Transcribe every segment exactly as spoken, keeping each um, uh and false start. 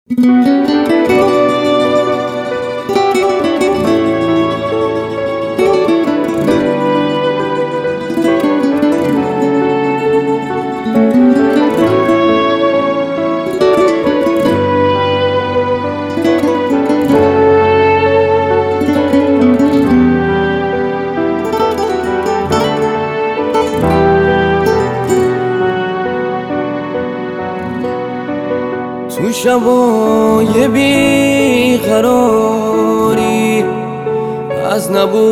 تو شبای بیقراری از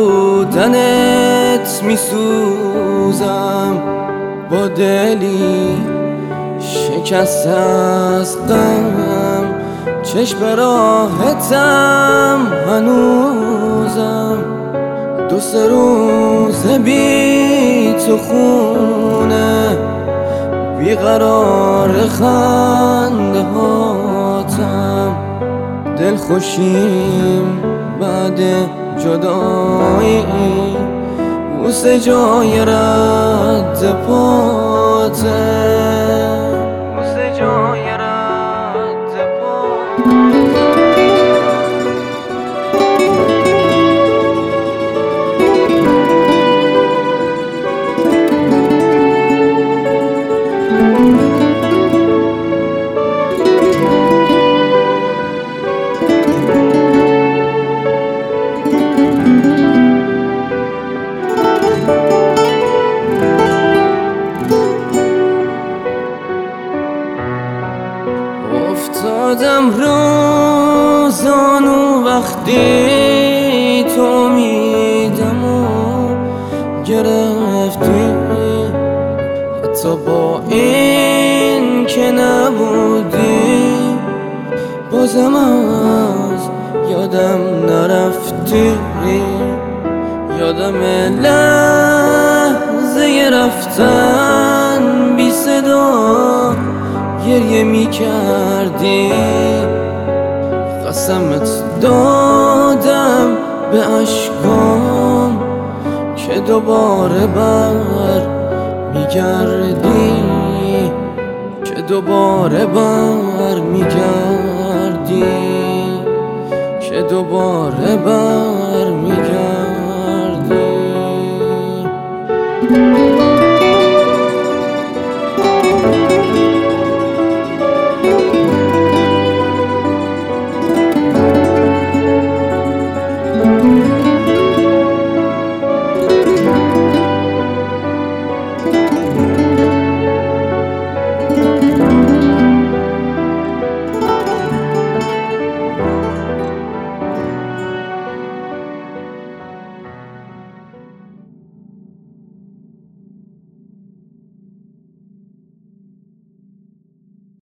نبودنت میسوزم، با دلی شکست از غم، چشم راحتم هنوزم. دو سه روز بی تو خونه، بیقرار خنده هاتم، دل خوشیم بعد جدایی، بوسه جای رد پاته، بوسه جای رد پاته. افتادم روزانو وقتی تو میدم و گرفتی، حتی با این که نبودی بازم از یادم نرفتی. یادم لحظه رفتن بی صدا گریه می کردی، قسمت دادم به اشکام که دوباره بر می گردی، که دوباره بر می گردی، که دوباره بر